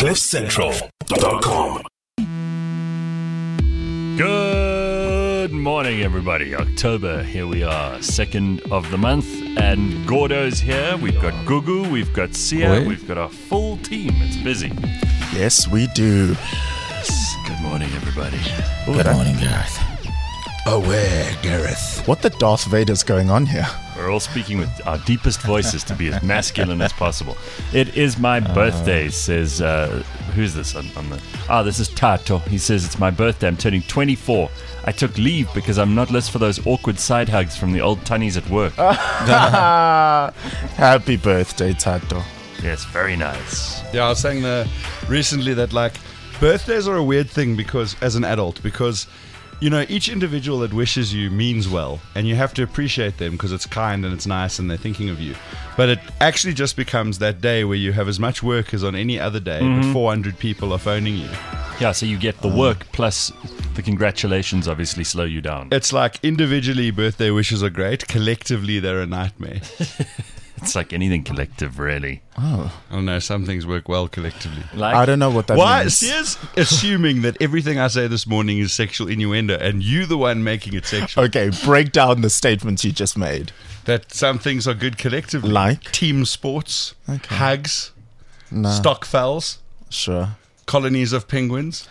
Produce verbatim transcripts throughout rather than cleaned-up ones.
cliff central dot com. Good morning, everybody. October, here we are, second of the month, and Gordo's here. We've got Gugu, we've got Sia, Oi. we've got a full team. It's busy. Yes, we do. Yes. Good morning, everybody. Good morning, Gareth. Aware, Gareth. What the Darth Vader's going on here? We're all speaking with our deepest voices to be as masculine as possible. It is my birthday, says, uh, who's this on, on the... Ah, this is Tato. He says, it's my birthday. I'm turning twenty-four. I took leave because I'm not list for those awkward side hugs from the old tunnies at work. Happy birthday, Tato. Yes, very nice. Yeah, I was saying uh, recently that, like, birthdays are a weird thing because, as an adult, because, you know, each individual that wishes you means well, and you have to appreciate them because it's kind and it's nice and they're thinking of you. But it actually just becomes that day where you have as much work as on any other day, but four hundred people are phoning you. Yeah, so you get the work plus the congratulations obviously slow you down. It's like individually birthday wishes are great, collectively they're a nightmare. It's like anything collective, really. Oh. I don't know, some things work well collectively. Like, I don't know what that Why? means. Sia's assuming that everything I say this morning is sexual innuendo, and you the one making it sexual. Okay, break down the statements you just made. That some things are good collectively. Like? Team sports, Okay. hugs, No. stockfowls, Sure. colonies of penguins,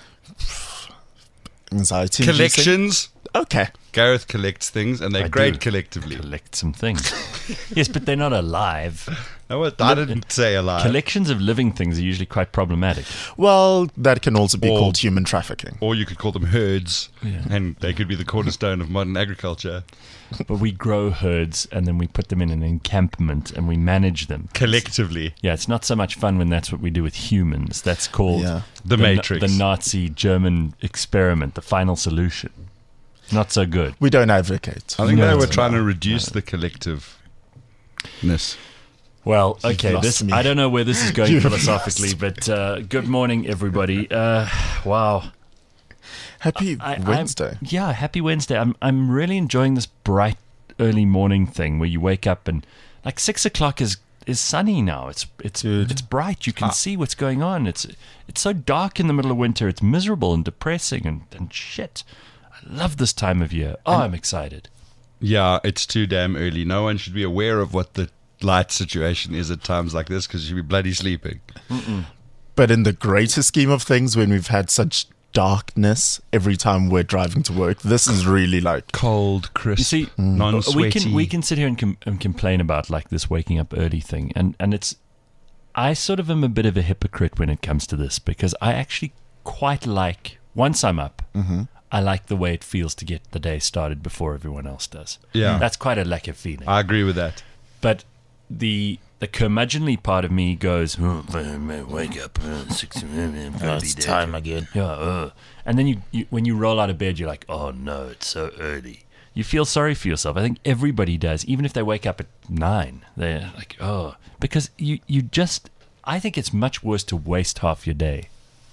Anxiety. collections. Okay. Gareth collects things, and they're I great do. collectively. collect some things. Yes, but they're not alive. No, what? I didn't say a lie. Collections of living things are usually quite problematic. Well, that can also be Or- called human trafficking. Or you could call them herds, Yeah. and they could be the cornerstone of modern agriculture. But we grow herds and then we put them in an encampment and we manage them. Collectively. Yeah, it's not so much fun when that's what we do with humans. That's called Yeah. The Na- Matrix. the Nazi German experiment, the final solution. Not so good. We don't advocate. I think No, they were no, trying no, to reduce the collectiveness. Well, You've okay, lost this me. I don't know where this is going You've philosophically, lost but uh, good morning, everybody. Uh, wow. Happy I- I'm- Wednesday. yeah, happy Wednesday. I'm I'm really enjoying this bright early morning thing where you wake up and like six o'clock is is sunny now. It's it's Dude. it's bright. You can Ah. see what's going on. It's it's so dark in the middle of winter. It's miserable and depressing and, and shit. I love this time of year. Oh, I'm excited. Yeah, it's too damn early. No one should be aware of what the light situation is at times like this because you should be bloody sleeping. But in the greater scheme of things, when we've had such darkness every time we're driving to work, this is really like... Cold, crisp, You see, non-sweaty. we can we can sit here and, com- and complain about like this waking up early thing, and and it's I sort of am a bit of a hypocrite when it comes to this because I actually quite like once I'm up, I like the way it feels to get the day started before everyone else does. Yeah. That's quite a lekker feeling. I agree with that. But the the curmudgeonly part of me goes, oh, wake up, uh, six a.m. Oh, it's time again. Yeah, uh. And then you, you, when you roll out of bed, you're like, oh no, it's so early. You feel sorry for yourself. I think everybody does, even if they wake up at nine. They're like, oh, because you, you just, I think it's much worse to waste half your day.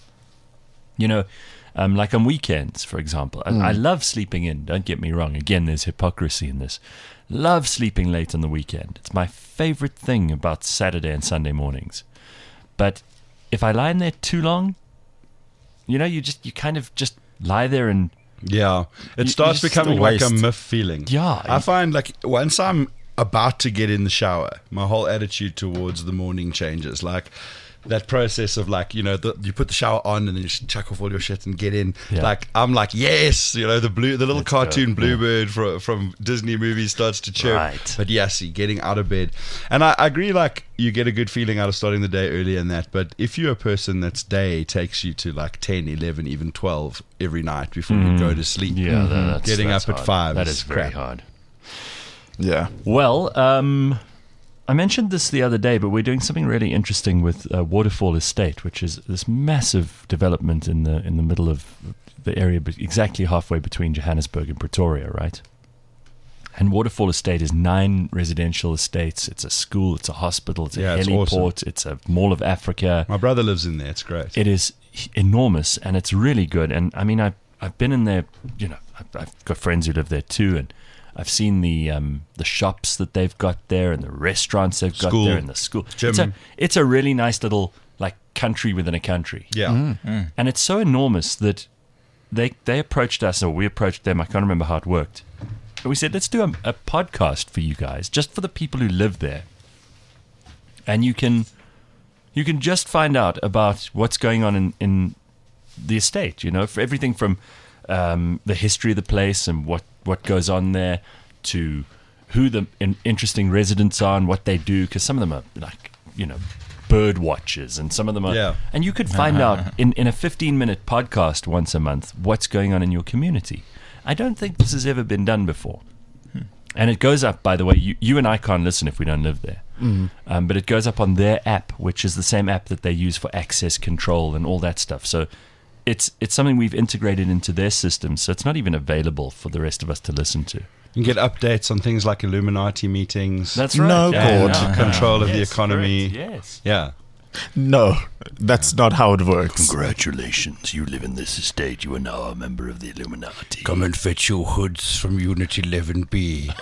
You know, um, like on weekends, for example. I, I love sleeping in, don't get me wrong. Again, there's hypocrisy in this. Love sleeping late on the weekend. It's my favorite thing about Saturday and Sunday mornings. But if I lie in there too long, you know, you just, you kind of just lie there and, Yeah. It You- starts you just becoming still like a waste. myth feeling. Yeah. I find like once I'm about to get in the shower, my whole attitude towards the morning changes. Like that process of like, you know, the, you put the shower on and then you just chuck off all your shit and get in. Yeah. Like I'm like, yes, you know, the blue, the little Let's go. cartoon Yeah. bluebird from, from Disney movies starts to chirp. Right. But yes, you're getting out of bed. And I, I agree, like you get a good feeling out of starting the day early and that. But if you're a person that's day takes you to like ten, eleven, even twelve every night before you go to sleep. yeah, that's, Getting that's up at hard. five That is is very crap. hard. Yeah. Well, um, I mentioned this the other day, but we're doing something really interesting with uh, Waterfall Estate, which is this massive development in the in the middle of the area, but exactly halfway between Johannesburg and Pretoria, right? And Waterfall Estate is nine residential estates. It's a school, it's a hospital, it's a Yeah, it's heliport, awesome. it's a Mall of Africa. My brother lives in there. It's great. It is enormous and it's really good. And I mean, I've, I've been in there, you know, I've, I've got friends who live there too. And I've seen the um, the shops that they've got there and the restaurants they've got School. there and the school. Gym. It's a, it's a really nice little like country within a country. Yeah. And it's so enormous that they they approached us, or we approached them. I can't remember how it worked. But we said, let's do a, a podcast for you guys, just for the people who live there. And you can you can just find out about what's going on in, in the estate, you know, for everything from um, the history of the place and what, what goes on there to who the in, interesting residents are and what they do, because some of them are like, you know, bird watchers, and some of them are. Yeah. And you could find out in, in a fifteen-minute podcast once a month what's going on in your community. I don't think this has ever been done before. Hmm. And it goes up, by the way, you, you and I can't listen if we don't live there. Mm. Um, but it goes up on their app, which is the same app that they use for access control and all that stuff. So it's it's something we've integrated into their system, so it's not even available for the rest of us to listen to. You can get updates on things like Illuminati meetings. That's right. No, Yeah, God. yeah. Control of the Yes, economy. correct. Yes. Yeah. No, that's not how it works. Congratulations, you live in this estate. You are now a member of the Illuminati. Come and fetch your hoods from Unit eleven B.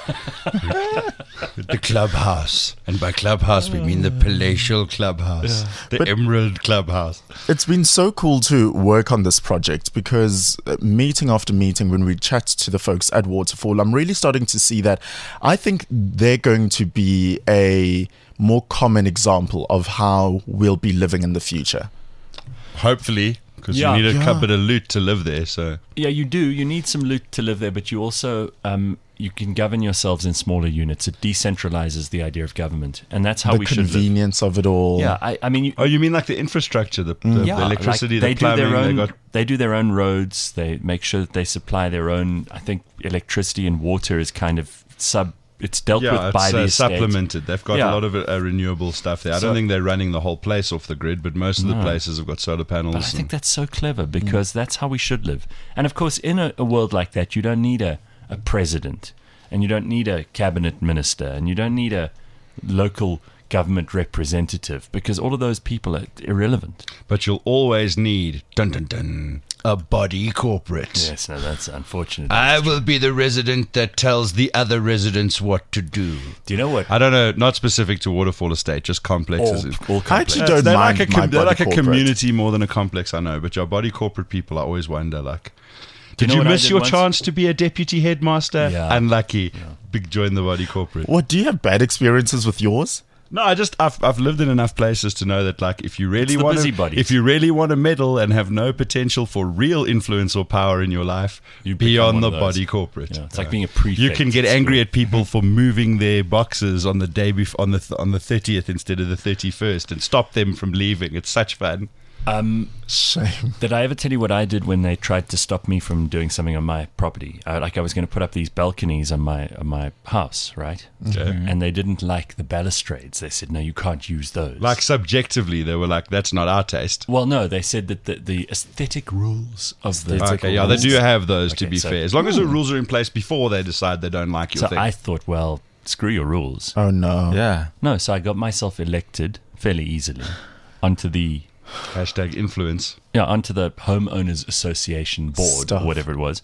The clubhouse. And by clubhouse, we mean the palatial clubhouse. The But- Emerald Clubhouse. It's been so cool to work on this project because uh, meeting after meeting, when we chat to the folks at Waterfall, I'm really starting to see that I think they're going to be a more common example of how we'll be living in the future. Hopefully, because Yeah. you need a Yeah. cupboard of loot to live there. So Yeah, you do. You need some loot to live there, but you also um, you can govern yourselves in smaller units. It decentralizes the idea of government, and that's how the we should live. convenience of it all. Yeah, I, I mean, you, Oh, you mean like the infrastructure, the, the, yeah, the electricity, like they the plumbing? do their own. They got They do their own roads. They make sure that they supply their own. I think electricity and water is kind of sub. It's dealt yeah, with by it's the uh, estate. supplemented. They've got Yeah. a lot of uh, renewable stuff there. I So- don't think they're running the whole place off the grid, but most of the No. places have got solar panels. But I think and- that's so clever because that's how we should live. And of course, in a, a world like that, you don't need a, a president, and you don't need a cabinet minister, and you don't need a local government representative, because all of those people are irrelevant. but you'll always need dun dun dun A body corporate. Yes, no, that's unfortunate. I will be the resident that tells the other residents what to do. Do you know what? I don't know, not specific to Waterfall Estate, just complexes. all, all I actually complex. don't they're mind like a, my com- they're body like a corporate. community more than a complex, I know. But your body corporate people, I always wonder, like, Do did know you, what I miss did your once? chance to be a deputy headmaster? Yeah. Unlucky. Big join the body corporate. What, do you have bad experiences with yours? No, I just I've I've lived in enough places to know that, like, if you really It's the want to busybodies. if you really want to meddle and have no potential for real influence or power in your life, You be become on one the of those. body corporate. Yeah, it's like being a prefect You can get at angry school. at people for moving their boxes on the day bef- on the th- on the thirtieth instead of the thirty-first and stop them from leaving. It's such fun. Um, Shame. did I ever tell you what I did when they tried to stop me from doing something on my property? I, like I was going to put up these balconies on my on my house, right? And they didn't like the balustrades. They said, "No, you can't use those." Like, subjectively, they were like, "That's not our taste." well, no, they said that the, the aesthetic rules of the Okay, yeah, they do have those. to Okay, be so- fair, as long as the rules are in place before they decide they don't like your So thing. I thought, well, screw your rules. Oh, no. Yeah. No, so I got myself elected fairly easily onto the Hashtag influence. yeah onto the homeowners association board, Stuff. or whatever it was.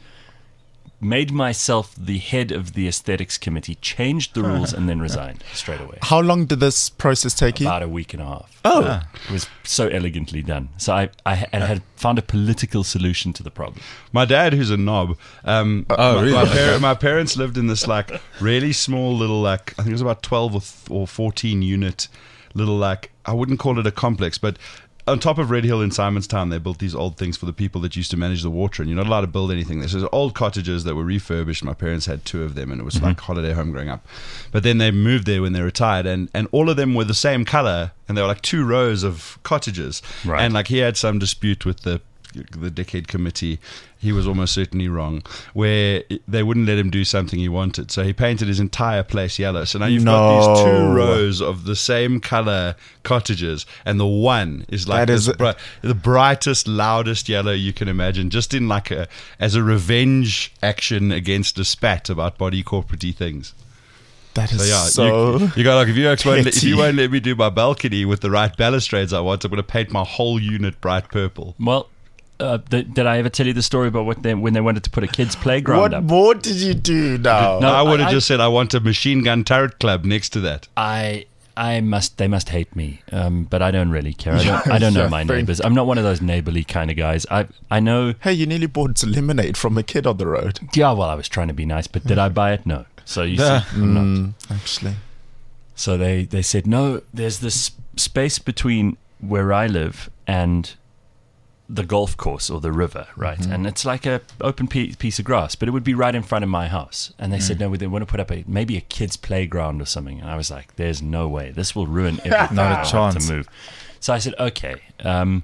Made myself the head of the aesthetics committee, changed the rules, and then resigned straight away. How long did this process take you? About a week and a half. Oh, It was so elegantly done. So I, I, ha- I had found a political solution to the problem. My dad, who's a knob, um, Oh, my, really? my, par- my parents lived in this like really small little like I think it was about twelve or, th- or fourteen unit little like I wouldn't call it a complex, but on top of Red Hill in Simonstown, they built these old things for the people that used to manage the water, and you're not allowed to build anything. There's these old cottages that were refurbished. My parents had two of them, and it was like holiday home growing up. But then they moved there when they retired, and, and all of them were the same color, and they were like two rows of cottages. Right. And like he had some dispute with the the decade committee. He was almost certainly wrong, where they wouldn't let him do something he wanted. So he painted his entire place yellow. So now you've got these two No. rows of the same color cottages, and the one is like That is- this bri- the brightest, loudest yellow you can imagine, just in like a as a revenge action against a spat about body corporate things. that is So yeah, so. you, you got like if you won't, let- if petty. you won't let me do my balcony with the right balustrades I want, I'm going to paint my whole unit bright purple. Well, uh, th- did I ever tell you the story about what they, when they wanted to put a kids' playground What up? more did you do now? No, I would have I- just said I want a machine gun turret club next to that. I I must. They must hate me, um, but I don't really care. I don't, I don't know Yeah, my very- neighbors. I'm not one of those neighborly kind of guys. I I know. Hey, you nearly bought lemonade from a kid on the road. Yeah, well, I was trying to be nice, but did I buy it? No. So you see, Yeah. I'm not. Mm, actually. So they, they said, no, there's this space between where I live and the golf course or the river, right? Mm-hmm. And it's like a open pe- piece of grass, but it would be right in front of my house. And they Mm. said, no, we want to put up a maybe a kid's playground or something. And I was like, there's no way. This will ruin everything. Not a I'll have chance. to move. So I said, okay. Um,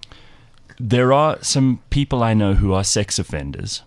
there are some people I know who are sex offenders,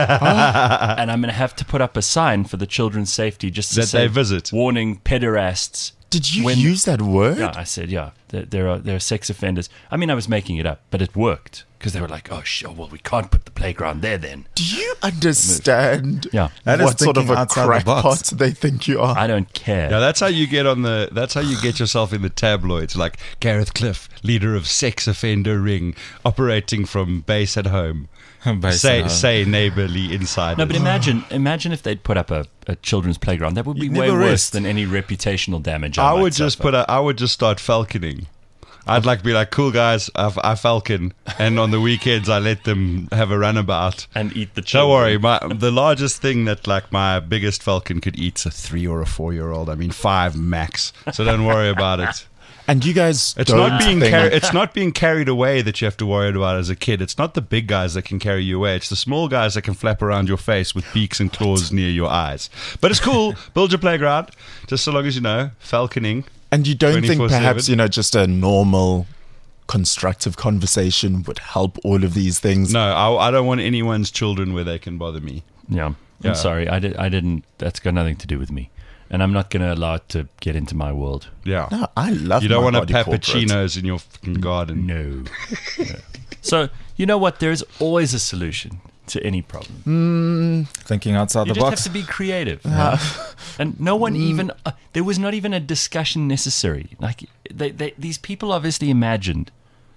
and I'm going to have to put up a sign for the children's safety just to That say, they visit. warning pederasts. Did you When- use that word? Yeah, I said, yeah, there, there are there are sex offenders. I mean, I was making it up, but it worked because they were like, oh, sure, well, we can't put the playground there then. Do you understand Yeah, That is what sort of thinking a outside the crackpot box. they think you are? I don't care. Yeah, that's how you get on the. That's how you get yourself in the tabloids. Like Gareth Cliff, leader of sex offender ring, operating from base at home. Base say at home. say neighborly insiders. No, but imagine imagine if they'd put up a, a children's playground. That would be You'd way never worse rest. than any reputational damage. I, I might would just suffer. put. A, I would just start falconing. I'd like be like, cool guys, I, I falcon, and on the weekends I let them have a runabout. and eat the Don't children. worry, my the largest thing that like my biggest falcon could eat's a three or a four year old. I mean five max. So don't worry about it. And you guys It's don't not being think- carried. It's not being carried away that you have to worry about as a kid. It's not the big guys that can carry you away. It's the small guys that can flap around your face with beaks and claws near your eyes. But it's cool. Build your playground, just so long as you know falconing. And you don't think twenty-four seven. perhaps, you know, just a normal constructive conversation would help all of these things? No, I, I don't want anyone's children where they can bother me. Yeah, I'm Yeah. sorry. I did. I didn't. That's got nothing to do with me, and I'm not going to allow it to get into my world. Yeah. No, I love You don't my want to body corporate. peppuccinos in your fucking garden. No. No. So you know what? There's always a solution to any problem. Thinking outside You the just box. have to be creative. And no one even, uh, there was not even a discussion necessary. Like, they, they, these people obviously imagined.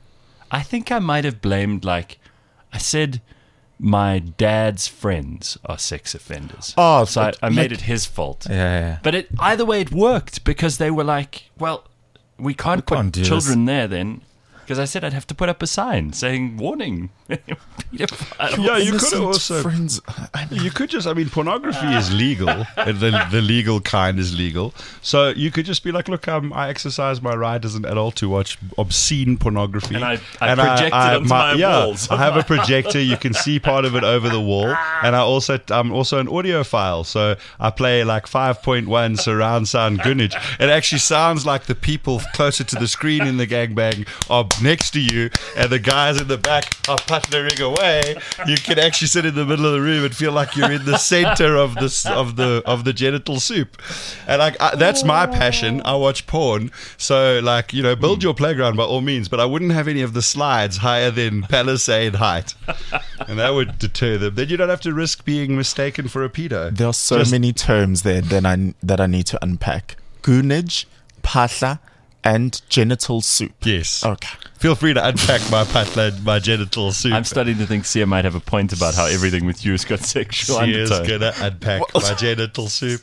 I think I might have blamed, like, I said my dad's friends are sex offenders. Oh, so I, but I made like- it his fault. Yeah, yeah, yeah. But it either way, it worked because they were like, well, we can't We put can't do children there then. Because I said I'd have to put up a sign saying, warning. Pedophile. Yeah, you could Innocent also. friends. I mean, You could just, I mean, pornography is legal. and the, the legal kind is legal. So you could just be like, look, um, I exercise my right as an adult to watch obscene pornography. And I- I project it onto my yeah, walls. I have a projector. You can see part of it over the wall. And I also, I'm also an audiophile. So I play like five point one surround sound gunnage. It actually sounds like the people closer to the screen in the gangbang are next to you. And the guys in the back are partnering away. You can actually sit in the middle of the room and feel like you're in the center of this of the of the genital soup, and like I, that's my passion. I watch porn, so like you know, build your playground by all means, but I wouldn't have any of the slides higher than palisade height, and that would deter them. Then you don't have to risk being mistaken for a pedo. there are so Just- many terms there that I, that I need to unpack. Goonage, phahla, and genital soup. Yes. Okay. Feel free to unpack my patla and my genital soup. I'm starting to think Sia might have a point about how everything with you has got sexual She is undertone. gonna unpack my genital soup.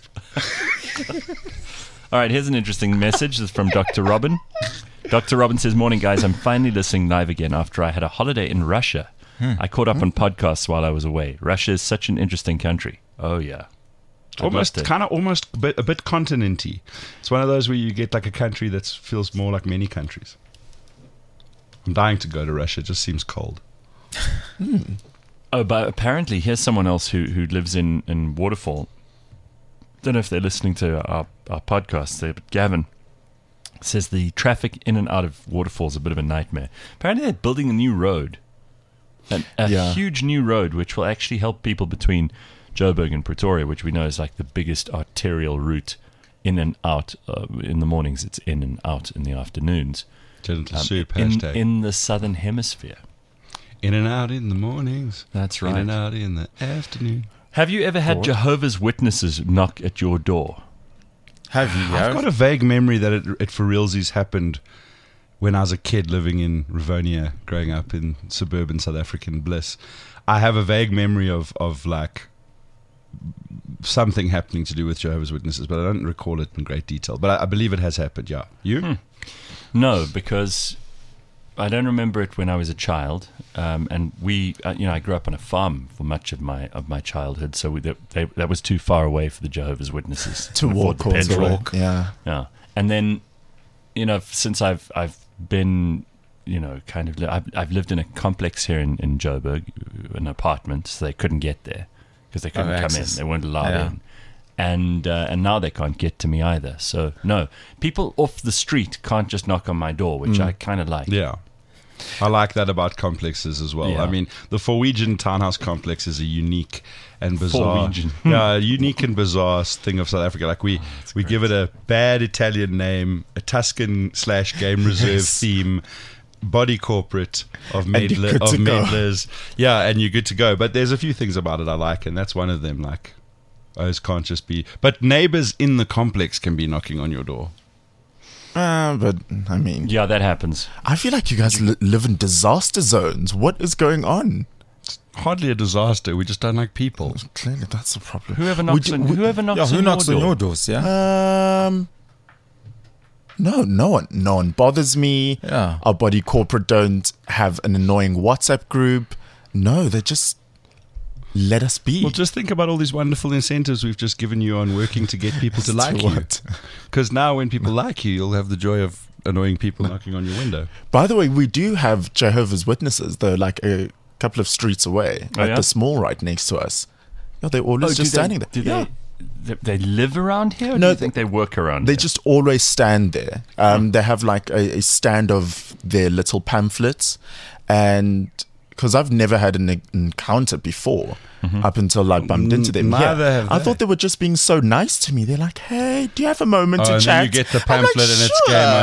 All right, here's an interesting message. This is from Doctor Robin. Doctor Robin says, morning, guys. I'm finally listening live again after I had a holiday in Russia. I caught up on podcasts while I was away. Russia is such an interesting country. Oh, yeah. I'd love Almost to- kind of almost a bit, a bit continenty. It's one of those where you get like a country that feels more like many countries. I'm dying to go to Russia. It just seems cold. Oh, but apparently, here's someone else who, who lives in, in Waterfall. Don't know if they're listening to our, our podcast there, but Gavin says the traffic in and out of Waterfall is a bit of a nightmare. Apparently, they're building a new road. An, a Yeah. huge new road, which will actually help people between Joburg and Pretoria, which we know is like the biggest arterial route in and out. Uh, in the mornings, it's in and out in the afternoons. Genital Um, soup in, hashtag. in the southern hemisphere. In and out in the mornings. That's In right. and out in the afternoon. Have you ever had Or- Jehovah's Witnesses knock at your door? Have you? I've got a vague memory that it, it for realsies happened when I was a kid living in Rivonia, growing up in suburban South African bliss. I have a vague memory of, of like something happening to do with Jehovah's Witnesses, but I don't recall it in great detail. But I, I believe it has happened. Yeah, you? Hmm. No, because I don't remember it when I was a child, um, and we, uh, you know, I grew up on a farm for much of my of my childhood, so we, they, they, that was too far away for the Jehovah's Witnesses To afford walk the or to petrol. walk. Yeah. Yeah, and then, you know, since I've I've been, you know, kind of, li- I've, I've lived in a complex here in, in Joburg, an apartment, so they couldn't get there because they couldn't Oh, come access. in. They weren't allowed Yeah. in. And uh, and now they can't get to me either. So, no, people off the street can't just knock on my door, which I kind of like. Yeah. I like that about complexes as well. Yeah. I mean, the Norwegian townhouse complex is a unique and bizarre, Norwegian. yeah, unique and bizarre thing of South Africa. Like we, we give it a bad Italian name, a Tuscan slash game reserve Yes. theme, body corporate of And you're Maidler, good of to go. Maidlers. Yeah, and you're good to go. But there's a few things about it I like, and that's one of them. Like, those can't just be. But neighbors in the complex can be knocking on your door. Uh, but I mean, Yeah, that happens. I feel like you guys li- live in disaster zones. What is going on? Hardly a disaster. We just don't like people. Clearly, that's the problem. Whoever knocks do- on, we- whoever knocks Yeah, who on knocks your on door. your doors? Yeah. Um, no, no one, no one bothers me. Yeah. Our body corporate don't have an annoying WhatsApp group. No, they just let us be. Well, just think about all these wonderful incentives we've just given you on working to get people to To like you. what? Because now when people like you, you'll have the joy of annoying people knocking on your window. By the way, we do have Jehovah's Witnesses, though, like a couple of streets away Oh, at yeah? the small right next to us. Yeah, they're Oh, always do just they- standing there. Do yeah. they, they, they live around here? Or No, do you think they work around They here? just always stand there. Um, They have like a, a stand of their little pamphlets, and because I've never had an encounter before, up until I bumped into them. Neither here. have I they. thought they were just being so nice to me. They're like, "Hey, do you have a moment Oh, to and chat?" then you get the I'm like, pamphlet and it's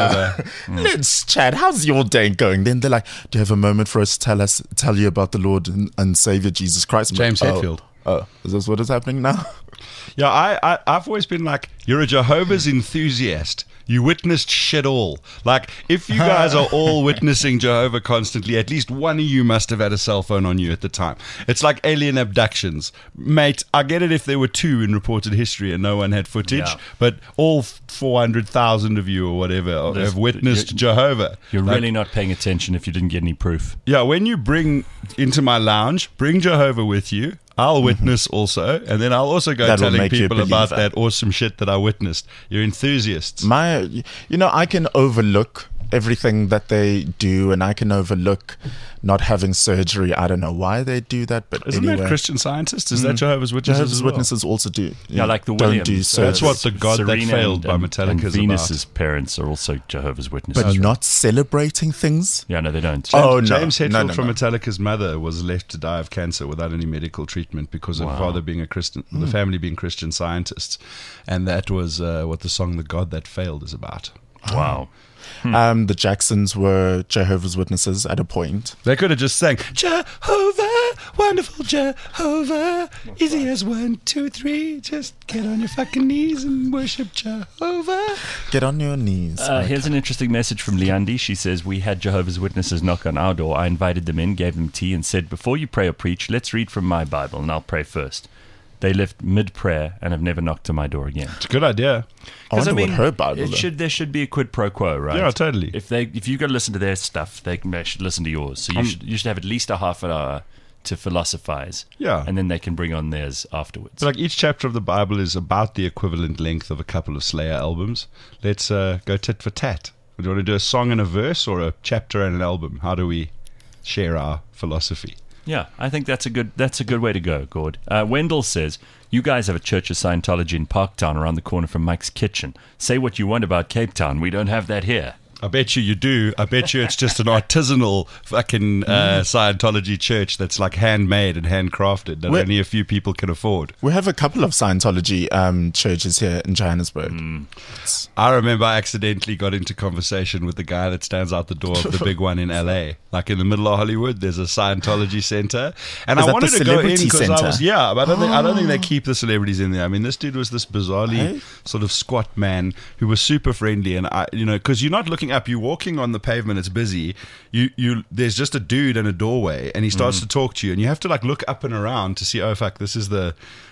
game over. Let's chat. How's your day going? Then they're like, "Do you have a moment for us to tell us, tell you about the Lord and, and Savior Jesus Christ?" I'm James like, oh, Hetfield. Oh, is this what is happening now? Yeah, I, I, I've always been like, you're a Jehovah's enthusiast. You witnessed shit all. Like, if you guys are all witnessing Jehovah constantly, at least one of you must have had a cell phone on you at the time. It's like alien abductions. Mate, I get it if there were two in reported history and no one had footage, Yeah. but all four hundred thousand of you or whatever There's- have witnessed you're- Jehovah. You're Like, really not paying attention if you didn't get any proof. Yeah, when you bring into my lounge, bring Jehovah with you. I'll witness also, and then I'll also go That will telling make you a people about believer. that awesome shit that I witnessed. You're enthusiasts. My, you know, I can overlook everything that they do, and I can overlook not having surgery. I don't know why they do that, but Isn't anyway. that Christian Scientists? Is that Jehovah's Witnesses? Jehovah's as well? Witnesses also do. Yeah, like the don't Williams. do uh, surgery. That's what the God That Serena Failed by and, Metallica and is Venus's about. parents are also Jehovah's Witnesses. but not celebrating things. yeah, no, they don't. Oh, no. James Hetfield No, no, from no. Metallica's mother was left to die of cancer without any medical treatment because of Wow. father being a Christian, Hmm. the family being Christian Scientists, and that was uh, what the song "The God That Failed" is about. Wow. Um, the Jacksons were Jehovah's Witnesses at a point. They could have just sang Jehovah, wonderful Jehovah, easy as one, two, three. Just get on your fucking knees and worship Jehovah. Get on your knees. Uh, Like, here's an interesting message from Leandi. She says, we had Jehovah's Witnesses knock on our door. I invited them in, gave them tea, and said, before you pray or preach, let's read from my Bible, and I'll pray first. They left mid-prayer and have never knocked on my door again. It's a good idea. I wonder what her Bible it is. should, there should be a quid pro quo, right? Yeah, totally. If they, if you got to listen to their stuff, they, they should listen to yours. So you Um, should, you should have at least a half an hour to philosophize. Yeah. And then they can bring on theirs afterwards. So like each chapter of the Bible is about the equivalent length of a couple of Slayer albums. Let's uh, go tit for tat. Do you want to do a song and a verse or a chapter and an album? How do we share our philosophy? Yeah, I think that's a good that's a good way to go, Gord. Uh, Wendell says, you guys have a Church of Scientology in Parktown around the corner from Mike's Kitchen. Say what you want about Cape Town. We don't have that here. I bet you you do. I bet you it's just an artisanal fucking uh, Scientology church that's like handmade and handcrafted that Where- only a few people can afford. we have a couple of Scientology um, churches here in Johannesburg. Mm. I remember I accidentally got into conversation with the guy that stands out the door of the big one in L A. Like in the middle of Hollywood, there's a Scientology center, and Is I that wanted the to go in celebrity because I center? was yeah, but I don't think I don't think they keep the celebrities in there. I mean, this dude was this bizarrely Hey? sort of squat man who was super friendly, and I, you know, because you're not looking up, you're walking on the pavement, it's busy. You you there's just a dude in a doorway, and he starts Mm. to talk to you, and you have to like look up and around to see. Oh fuck, this is the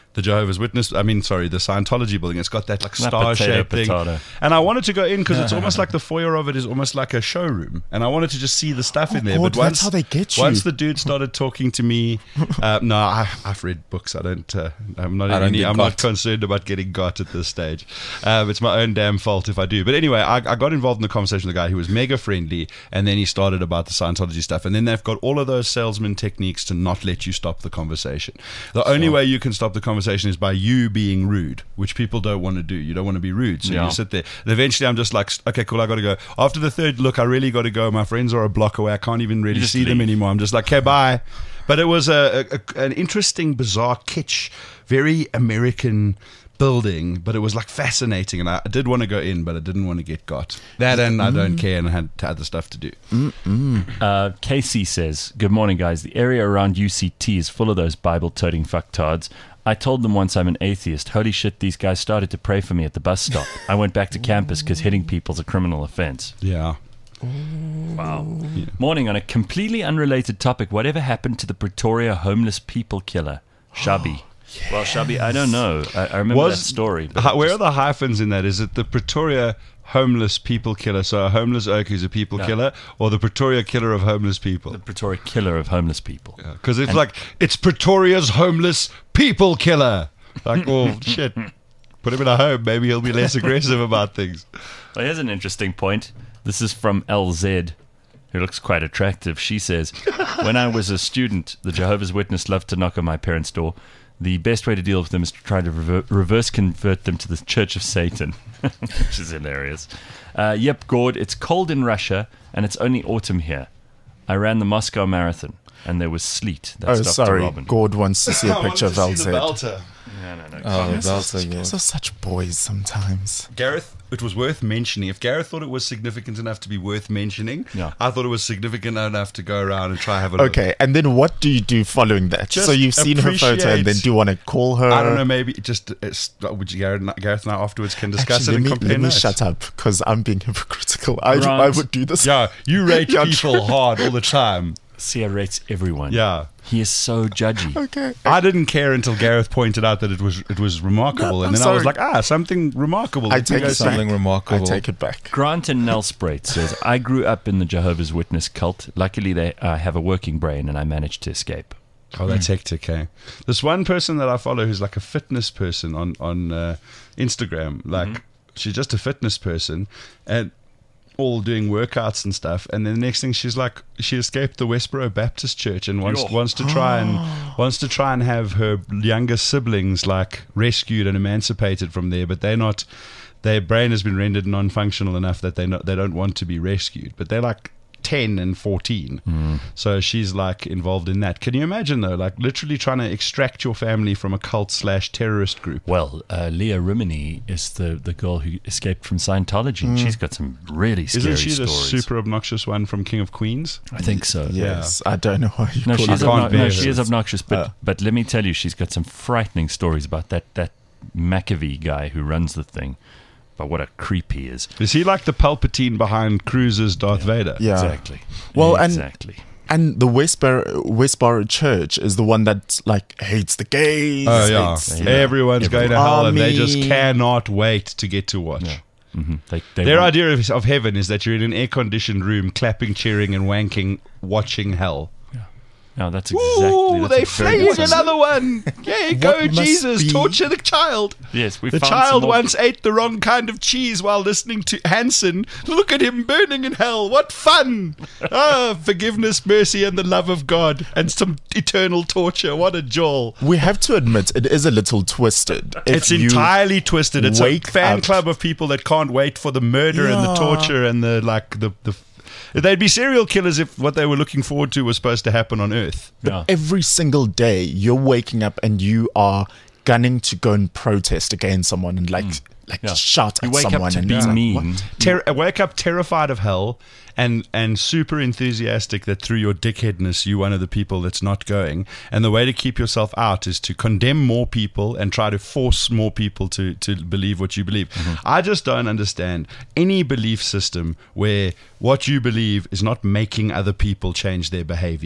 the Jehovah's Witness, I mean, sorry, the Scientology building. It's got that like That star-shaped potato, thing. potato. And I wanted to go in because it's almost like the foyer of it is almost like a showroom. And I wanted to just see the stuff in there. God, But once, that's how they get you. once the dude started talking to me, uh, no, I, I've read books. I don't, uh, I'm not, I don't any, get I'm got. not concerned about getting got at this stage. Um, it's my own damn fault if I do. But anyway, I, I got involved in the conversation with a guy who was mega friendly. And then he started about the Scientology stuff. And then they've got all of those salesman techniques to not let you stop the conversation. The only way you can stop the conversation is by you being rude, which people don't want to do. You don't want to be rude. So Yeah. you sit there. And eventually I'm just like, okay, cool, I got to go. After the third look, I really got to go. My friends are a block away. I can't even really You just see them leave. anymore. I'm just like, okay, bye. But it was a, a, an interesting, bizarre, kitsch, very American building, but it was like fascinating, and I did want to go in, but I didn't want to get got. That and I don't care, and I had other stuff to do. Uh, Casey says, good morning, guys. The area around U C T is full of those Bible-toting fucktards. I told them once I'm an atheist. Holy shit, these guys started to pray for me at the bus stop. I went back to campus because hitting people's a criminal offense. Yeah. Wow. Morning, on a completely unrelated topic, whatever happened to the Pretoria homeless people killer, Shabi? Well, Shabi, I don't know. I, I remember Was- that story. but Hi- Where just- are the hyphens in that? Is it the Pretoria homeless people killer, so a homeless oak who's a people No. killer, or the Pretoria killer of homeless people? the Pretoria killer of homeless people? Because it's like, it's Pretoria's homeless people killer. Like, well, shit. Put him in a home. Maybe he'll be less aggressive about things. Well, here's an interesting point. This is from L Z, who looks quite attractive. She says, when I was a student, the Jehovah's Witness loved to knock on my parents' door. The best way to deal with them is to try to rever- reverse convert them to the Church of Satan, which is hilarious. Uh, yep, Gord, it's cold in Russia, and it's only autumn here. I ran the Moscow Marathon, and there was sleet. That Oh, stopped sorry. a Robin. Gord wants to see a picture of L Z. No, no, no. Oh, that's a Those are such boys sometimes. Gareth, it was worth mentioning. If Gareth thought it was significant enough to be worth mentioning, Yeah. I thought it was significant enough to go around and try have a look. Okay, and then what do you do following that? Just So you've seen her photo, and then appreciate- do you want to call her? I don't know, maybe just it's, would you, Gareth, Gareth and I afterwards can discuss Actually, it and let me, compare let me notes. shut up because I'm being hypocritical. I, Grant. I would do this. Yeah, you rate Yeah, people hard all the time. Sia rates everyone. Yeah. He is so judgy. Okay. I didn't care until Gareth pointed out that it was it was remarkable, No, and I'm then I was sorry. like, ah, something remarkable. I Let me take go it see. something back. remarkable. I take it back. Grant in Nelspruit says, I grew up in the Jehovah's Witness cult. Luckily, they uh, have a working brain, and I managed to escape. Oh, that's hectic, eh? This one person that I follow who's like a fitness person on on uh, Instagram, like she's just a fitness person, and all doing workouts and stuff. And then the next thing, she's like, she escaped the Westboro Baptist Church and wants Yo. wants to try and wants to try and have her younger siblings like rescued and emancipated from there, but they're not. Their brain has been rendered non-functional enough that they not they don't want to be rescued, but they're like ten and fourteen. So she's like involved in that. Can you imagine though, like literally trying to extract your family from a cult slash terrorist group? Well, uh, Leah Rimini is the, the girl who escaped from Scientology. and She's got some really scary Isn't she the stories. super obnoxious one from King of Queens? I think so. Yes, I don't know why you No, call she is, it. I can't obno- bear no her. she is obnoxious, but Uh. but let me tell you, she's got some frightening stories about that, that McAfee guy who runs the thing. But what a creep he is. Is he like the Palpatine behind Cruise's Darth Vader? Yeah. Exactly. Well, and- exactly. And the Westboro, Westboro Church is the one that like hates the gays. Oh yeah, hates, you Yeah. know, everyone's going to hell, and they just Army. cannot wait to get to watch. hmm They, they Their want- idea of, of heaven is that you're in an air-conditioned room, clapping, cheering, and wanking, watching hell. No, that's exactly. Ooh, that's they a very flayed good another one. Yeah, go must Jesus, be- torture the child. Yes, we The found child some more- once ate the wrong kind of cheese while listening to Hanson. Look at him burning in hell. What fun! Ah, forgiveness, mercy, and the love of God, and some eternal torture. What a joy! We have to admit it is a little twisted. If It's you- entirely twisted. It's a wake fan up- club of people that can't wait for the murder and the Yeah. torture and the like. The the they'd be serial killers if what they were looking forward to was supposed to happen on Earth. Yeah. every single day you're waking up and you are gunning to go and protest against someone and like like Yeah. shout You at wake someone up to and be it's like, mean. what? Ter- wake up terrified of hell and and super enthusiastic that through your dickheadness you're one of the people that's not going, and the way to keep yourself out is to condemn more people and try to force more people to to believe what you believe. I just don't understand any belief system where what you believe is not making other people change their behavior.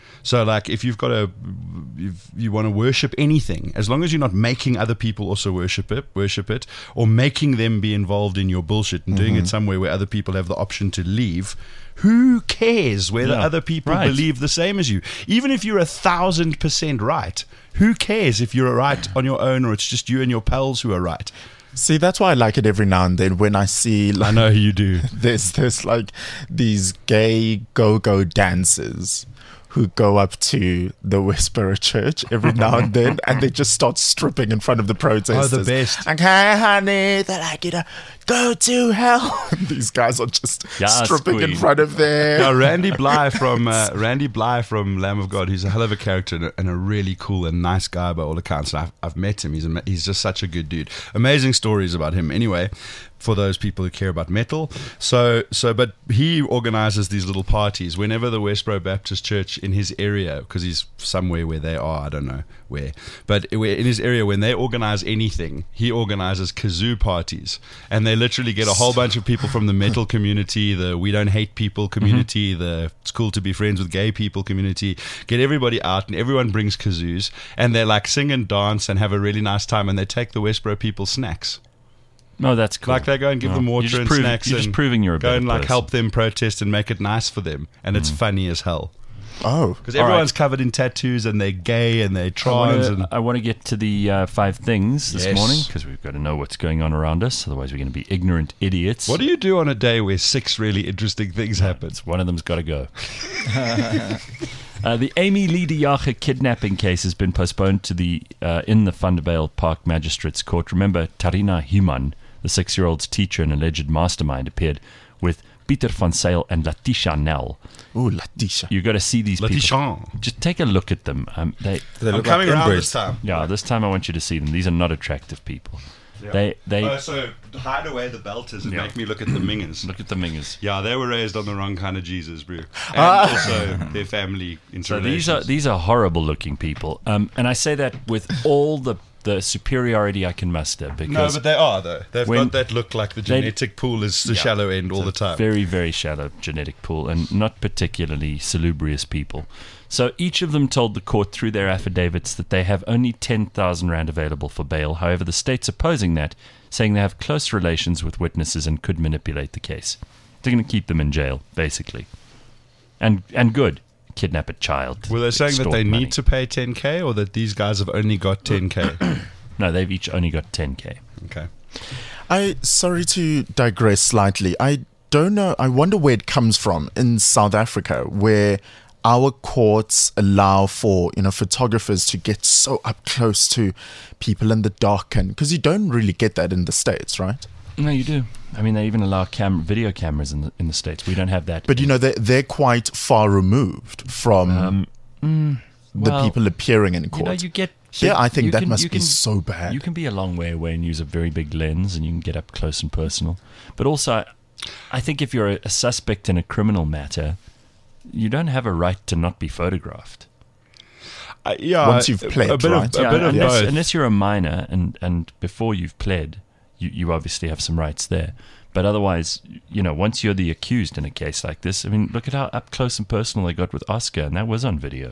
So, like, if you've got a, if you want to worship anything, as long as you're not making other people also worship it, worship it, or making them be involved in your bullshit and doing Mm-hmm. it somewhere where other people have the option to leave, who cares whether Yeah, other people right. believe the same as you? Even if you're a thousand percent right, who cares if you're right on your own or it's just you and your pals who are right? See, that's why I like it every now and then when I see, I like, know you do. there's there's like these gay go-go dancers who go up to the Westboro Church every now and then, and they just start stripping in front of the protesters. Oh, the best. Like, hey, honey, they like you to go to hell. And these guys are just Yes, stripping in queen. front of them. Now, Randy Bly from uh, Randy Bly from Lamb of God, he's a hell of a character and a, and a really cool and nice guy by all accounts. And I've, I've met him. He's a, he's just such a good dude. Amazing stories about him. Anyway, for those people who care about metal. So, so, but he organizes these little parties whenever the Westboro Baptist Church in his area, because he's somewhere where they are, I don't know where, but in his area, when they organize anything, he organizes kazoo parties, and they literally get a whole bunch of people from the metal community, the we don't hate people community, the it's cool to be friends with gay people community, get everybody out, and everyone brings kazoos, and they like sing and dance and have a really nice time, and they take the Westboro people snacks. No, that's cool. Like they go and give No, them you're water just and proving- snacks, You're just and proving you're a go better and like person. help them protest and make it nice for them, and it's funny as hell Oh, because All everyone's right. covered in tattoos and they're gay and they're I trans and wanna- I want to get to the uh, five things this Yes. morning because we've got to know what's going on around us. Otherwise, we're going to be ignorant idiots. what do you do on a day where six really interesting things happen? One of them's got to go. Uh, the Amy Lee de Jager kidnapping case has been postponed to the uh, in the Vanderbilt Park Magistrates Court. Remember, Tarina Human, the six-year-old's teacher and alleged mastermind, appeared with Pieter van Zyl and Latisha Nel. ooh, Latisha. You got to see these people. Latisha. Just take a look at them. Um, they, They I'm look coming like around inbreds. this time. yeah, this time I want you to see them. These are not attractive people. They, they Oh, so hide away the belters and Yeah. make me look at the mingers. look at the mingers. Yeah, they were raised on the wrong kind of Jesus, bro. And Ah. also their family So interrelations. these are these are horrible looking people, um, and I say that with all the, the superiority I can muster no, because but they are though. They've when got that look like the they- genetic pool is the Yeah. shallow end all the time. very very shallow genetic pool and not particularly salubrious people. So each of them told the court through their affidavits that they have only ten thousand rand available for bail. However, the state's opposing that, saying they have close relations with witnesses and could manipulate the case. They're going to keep them in jail, basically, and and good. Kidnap a child. Were they saying that extort they money. need to pay ten K or that these guys have only got ten K? No, they've each only got ten K. Okay. I sorry to digress slightly. I don't know. I wonder where it comes from in South Africa, where our courts allow for, you know, photographers to get so up close to people in the dark, and because you don't really get that in the States, right? No, you do. I mean, they even allow cam- video cameras in the in the States. We don't have that. But you know, they're, they're quite far removed from Um, mm, the well, people appearing in you court. know, you get. Here, I think you that can- must you be can- so bad. You can be a long way away and use a very big lens, and you can get up close and personal. But also, I think if you're a, a suspect in a criminal matter, you don't have a right to not be photographed. Uh, yeah, Once you've a- pled, a bit right? of, a Yeah, bit of unless, both. unless you're a minor and, and before you've pled, you, you obviously have some rights there. But otherwise, you know, once you're the accused in a case like this, I mean, look at how up close and personal they got with Oscar, and that was on video.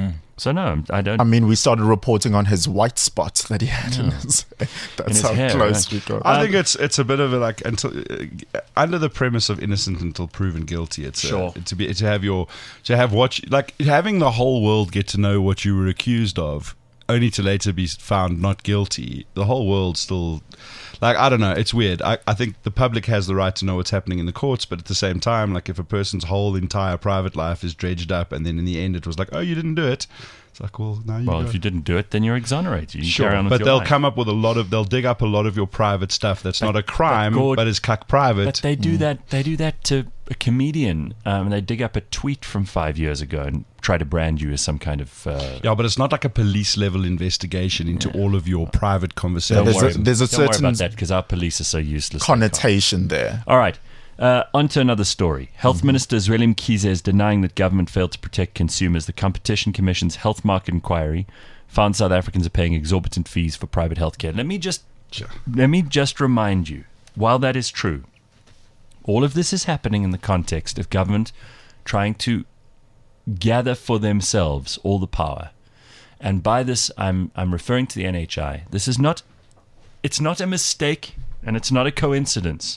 So no, I don't. I mean, we started reporting on his white spot that he had in his. That's his how hair, close right. we got. I Um, think it's it's a bit of a like until uh, under the premise of innocent until proven guilty. It's Sure. a, to be to have your to have what you- like having the whole world get to know what you were accused of, only to later be found not guilty. The whole world still. Like, I don't know, it's weird. I, I think the public has the right to know what's happening in the courts, but at the same time, like, if a person's whole entire private life is dredged up and then in the end it was like, oh, you didn't do it, it's like, well, now you well, go. if you didn't do it, then you're exonerated. You can Sure, carry on with but your they'll life. come up with a lot of, they'll dig up a lot of your private stuff that's not a crime, Gord- but is cuck private. But they do that. They do that to a comedian. Um, they dig up a tweet from five years ago and try to brand you as some kind of. Uh, Yeah, but it's not like a police level investigation into all of your private don't conversations. There's a- worry, there's a don't worry certain about that because our police are so useless. they can't. connotation there. All right. Uh, on to another story. Health Minister Zweli Mkhize is denying that government failed to protect consumers. The Competition Commission's health market inquiry found South Africans are paying exorbitant fees for private healthcare. Let me just let me just remind you, while that is true, all of this is happening in the context of government trying to gather for themselves all the power. And by this, I'm I'm referring to the N H I. This is not, it's not a mistake, and it's not a coincidence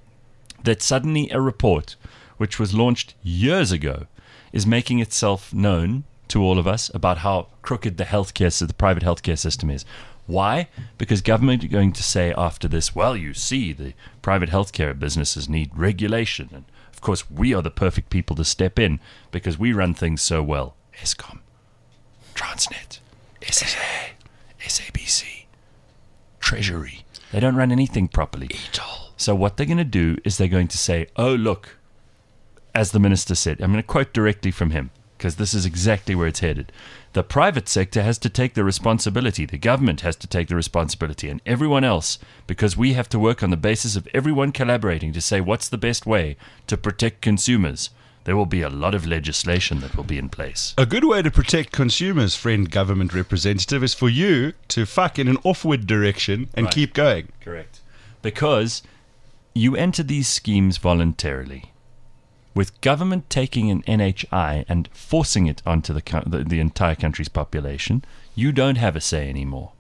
that suddenly a report, which was launched years ago, is making itself known to all of us about how crooked the healthcare, so the private healthcare system is. Why? Because government are going to say after this, well, you see, the private healthcare businesses need regulation, and of course, we are the perfect people to step in because we run things so well. Eskom, Transnet, S S A, S A B C, Treasury. They don't run anything properly. So what they're going to do is they're going to say, oh, look, as the minister said, I'm going to quote directly from him because this is exactly where it's headed. The private sector has to take the responsibility. The government has to take the responsibility, and everyone else, because we have to work on the basis of everyone collaborating to say what's the best way to protect consumers. There will be a lot of legislation that will be in place. A good way to protect consumers, friend government representative, is for you to fuck in an offward direction and Right. keep going. Correct. Because you enter these schemes voluntarily. With government taking an N H I and forcing it onto the, co- the the entire country's population, you don't have a say anymore.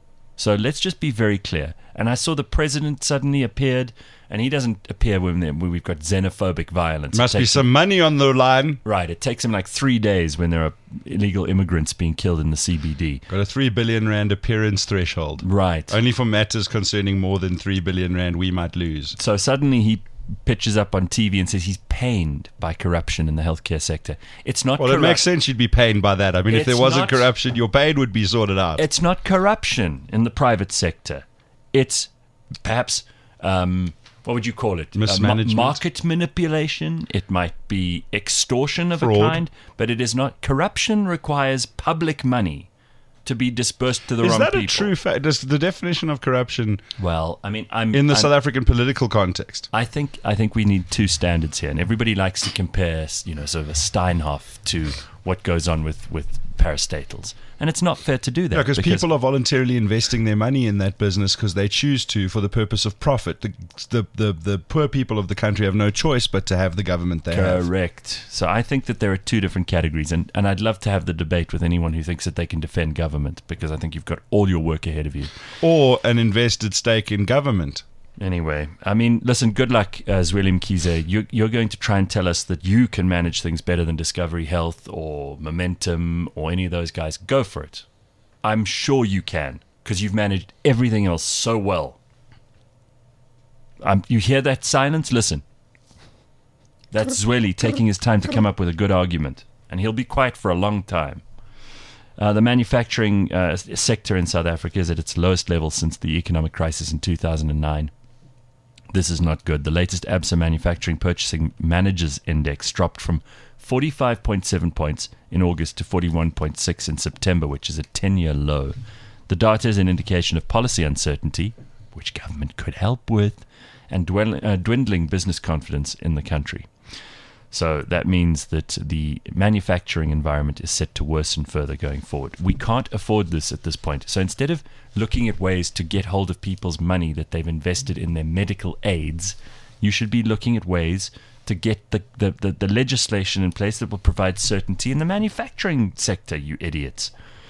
So let's just be very clear. And I saw the president suddenly appeared, and he doesn't appear when, when we've got xenophobic violence. Must It be takes some money on the line. him, right. It takes him like three days when there are illegal immigrants being killed in the C B D. Got a three billion rand appearance threshold. Right. Only for matters concerning more than three billion rand we might lose. So suddenly he pitches up on T V and says he's pained by corruption in the healthcare sector. It's not Well, corrupt- it makes sense you'd be pained by that. I mean, if It's there wasn't not- corruption, your pain would be sorted out. It's not corruption in the private sector. It's perhaps, um, what would you call it? Uh, ma- Mismanagement? market manipulation. It might be extortion of Fraud. a kind, but it is not. Corruption requires public money to be dispersed to the Is wrong that people. a true fact? Does the definition of corruption Well, I mean, I'm in the I'm, South African political context? I think I think we need two standards here, and everybody likes to compare, you know, sort of a Steinhoff to what goes on with with parastatals, and it's not fair to do that Yeah, because people are voluntarily investing their money in that business because they choose to for the purpose of profit. The, the the the poor people of the country have no choice but to have the government they have. Correct. So I think that there are two different categories, and, and I'd love to have the debate with anyone who thinks that they can defend government, because I think you've got all your work ahead of you. Or an invested stake in government. Anyway, I mean, listen, good luck, uh, Zweli Mkhize. You, you're going to try and tell us that you can manage things better than Discovery Health or Momentum or any of those guys. Go for it. I'm sure you can, because you've managed everything else so well. Um, you hear that silence? Listen. That's Zweli taking his time to come up with a good argument, and he'll be quiet for a long time. Uh, the manufacturing uh, sector in South Africa is at its lowest level since the economic crisis in two thousand nine. This is not good. The latest ABSA Manufacturing Purchasing Managers Index dropped from forty-five point seven points in August to forty-one point six in September, which is a ten-year low. The data is an indication of policy uncertainty, which government could help with, and dwindling, uh, dwindling business confidence in the country. So that means that the manufacturing environment is set to worsen further going forward. We can't afford this at this point. So instead of looking at ways to get hold of people's money that they've invested in their medical aids, you should be looking at ways to get the, the, the, the legislation in place that will provide certainty in the manufacturing sector, you idiots.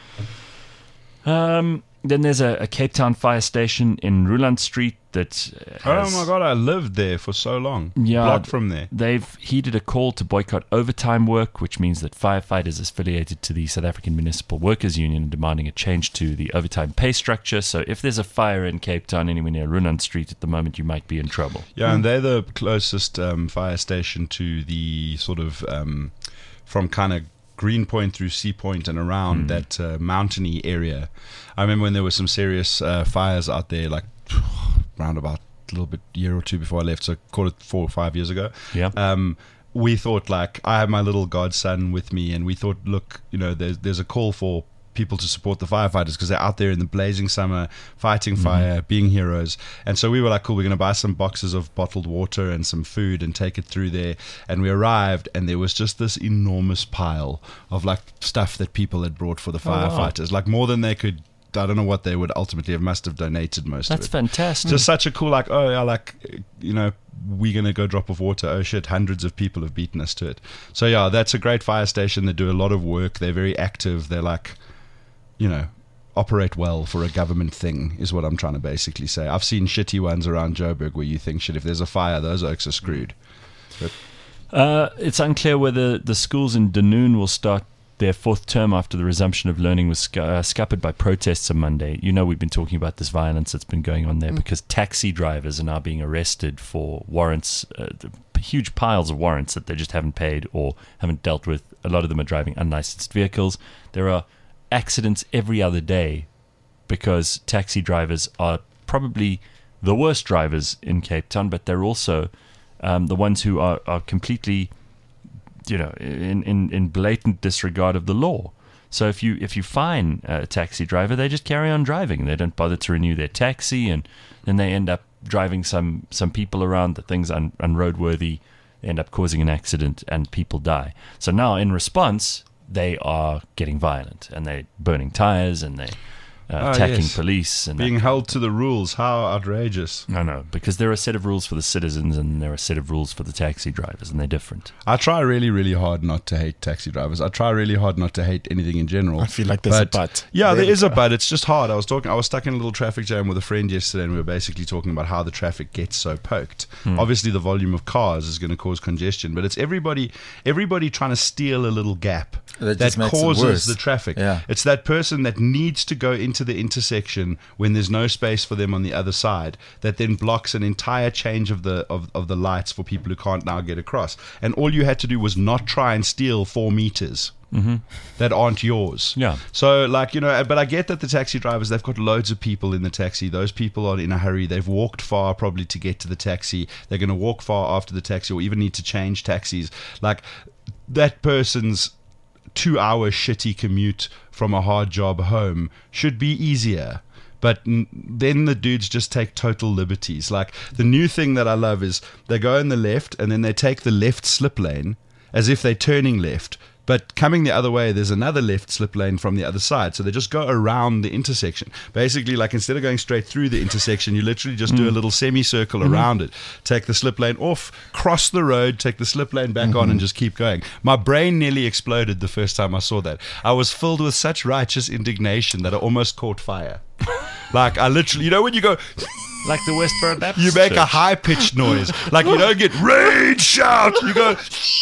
Um, then there's a, a Cape Town fire station in Ruland Street that has, Oh my God, I lived there for so long. Yeah, Block from there. They've heeded a call to boycott overtime work, which means that firefighters affiliated to the South African Municipal Workers Union are demanding a change to the overtime pay structure. So if there's a fire in Cape Town anywhere near Ruland Street at the moment, you might be in trouble. Yeah, and they're the closest um, fire station to the sort of um, from kind of Greenpoint through Sea Point and around that uh, mountainy area. I remember when there were some serious uh, fires out there, like around about a little bit year or two before I left, so call it four or five years ago. Yeah. Um, we thought, like, I have my little godson with me, and we thought, look, you know, there's there's a call for people to support the firefighters because they're out there in the blazing summer fighting fire, being heroes. And so we were like, cool, we're going to buy some boxes of bottled water and some food and take it through there. And we arrived, and there was just this enormous pile of like stuff that people had brought for the wow. firefighters, like more than they could I don't know what they would ultimately have must have donated most That's of it. fantastic. Just such a cool, like, oh, yeah, like, you know, we're going to go drop off water. Oh, shit, hundreds of people have beaten us to it. So, yeah, that's a great fire station. They do a lot of work. They're very active. They're like, you know, operate well for a government thing is what I'm trying to basically say. I've seen shitty ones around Joburg where you think, shit, if there's a fire, those oaks are screwed. But Uh, it's unclear whether the schools in Dunoon will start their fourth term after the resumption of learning was sc- uh, scuppered by protests on Monday. You know, we've been talking about this violence that's been going on there mm. because taxi drivers are now being arrested for warrants, uh, huge piles of warrants that they just haven't paid or haven't dealt with. A lot of them are driving unlicensed vehicles. There are accidents every other day because taxi drivers are probably the worst drivers in Cape Town, but they're also um, the ones who are, are completely... you know, in, in, in blatant disregard of the law. So if you if you fine a taxi driver, they just carry on driving. They don't bother to renew their taxi, and then they end up driving some, some people around that things un, unroadworthy, end up causing an accident, and people die. So now, in response, they are getting violent, and they're burning tires, and they uh, Ah, attacking yes. police. And being that. held to the rules, how outrageous. No, no, because there are a set of rules for the citizens, and there are a set of rules for the taxi drivers, and they're different. I try really, really hard not to hate taxi drivers. I try really hard not to hate anything in general. I feel like there's a but. Yeah, There there we is a go. but. It's just hard. I was talking. I was stuck in a little traffic jam with a friend yesterday, and we were basically talking about how the traffic gets so poked. Hmm. Obviously, the volume of cars is going to cause congestion, but it's everybody, everybody trying to steal a little gap That that just makes it causes worse. the traffic. Yeah. It's that person that needs to go into the intersection when there's no space for them on the other side, that then blocks an entire change of the of, of the lights for people who can't now get across. And all you had to do was not try and steal four meters Mm-hmm. that aren't yours. Yeah. So, like, you know, but I get that the taxi drivers, they've got loads of people in the taxi. Those people are in a hurry. They've walked far probably to get to the taxi. They're going to walk far after the taxi or even need to change taxis. Like, that person's two-hour shitty commute from a hard job home should be easier. But n- then the dudes just take total liberties. Like, the new thing that I love is they go in the left and then they take the left slip lane as if they're turning left. But coming the other way, there's another left slip lane from the other side. So they just go around the intersection. Basically, like, instead of going straight through the intersection, you literally just do a little semicircle mm-hmm. around it. Take the slip lane off, cross the road, take the slip lane back mm-hmm. on, and just keep going. My brain nearly exploded the first time I saw that. I was filled with such righteous indignation that I almost caught fire. Like, I literally, you know when you go... Like the Westboro Baptist You make Church. a high-pitched noise. Like, you don't get rage shout. You go...